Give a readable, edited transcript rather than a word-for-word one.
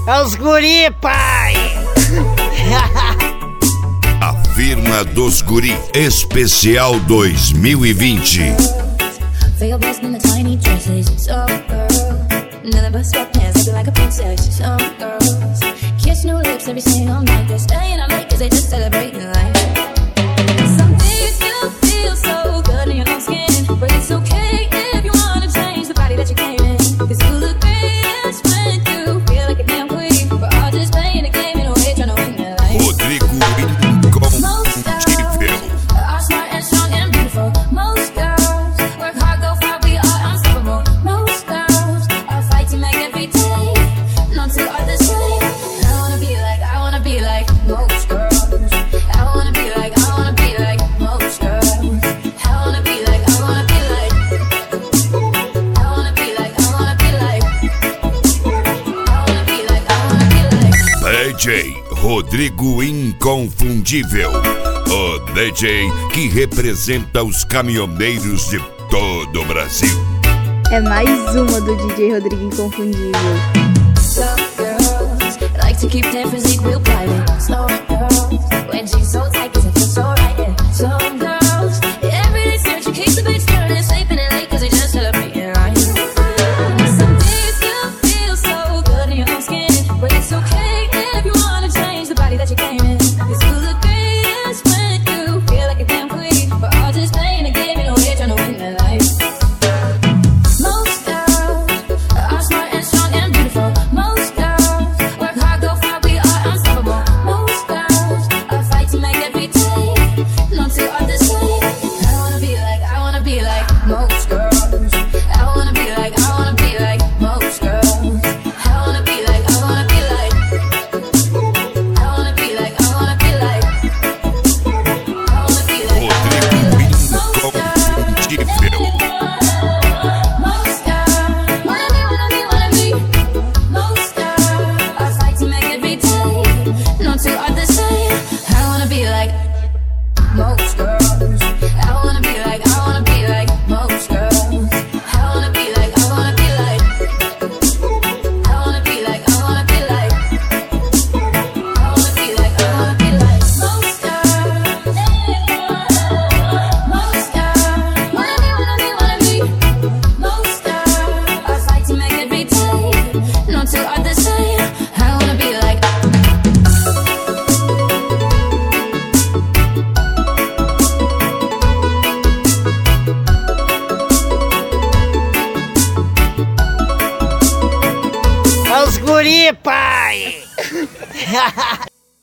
É os guri, pai! A firma dos guri, especial 2020. Feel blessed in the tiny dresses. Some girls, none of us sweatpants, looking like a princess. Some girls kiss new lips every single night. They're staying up late 'cause they just celebrating life. Some days you feel so good in your own skin, but it's okay if you wanna change the body that you came in. 'Cause you look greatest when you feel like a damn queen. But all just playing a game in a way, trying to win their life. Rodrigo Inconfundível. Are smart and strong and beautiful. Most girls work hard, go far, we are unstoppable. Most girls are fighting like every day. Not two are the same. I wanna be like most girls. I wanna be like most girls. I wanna be like I wanna be like I wanna be like I wanna be like I wanna be like I wanna be like DJ Rodrigo Inconfundível. O DJ que representa os caminhoneiros de todo o Brasil. É mais uma do DJ Rodrigo Inconfundível. Some girls like to keep their physique real private. Some girls, when she's so tight 'cause it feels so right, yeah. Some girls, every day search to keep the bitch turning, sleeping in late 'cause they just celebrating life. Some days you feel so good in your own skin, but it's okay if you wanna change the body that you came in. 'Cause you look greatest when you feel like a damn queen. But all just playing a game in a way, trying to win their life. Most girls are smart and strong and beautiful. Most girls work hard, go far, we are unstoppable. Most girls are fighting like every day. No two are the same. I wanna be like most girls. I wanna be like most girls. I wanna be like I wanna be like I wanna be like I wanna be like I wanna be like Rodrigo Inconfundível. most girls wanna be. Most girls are fighting like every day. No two are the same. I wanna be like most girls. I wanna be like most girls. I wanna be like I wanna be like I wanna be like I wanna be like I wanna be like I wanna be like most girls. Most girls wanna be. Most girls are fighting like every day. No two are the same. I wanna be like É os guri, pai!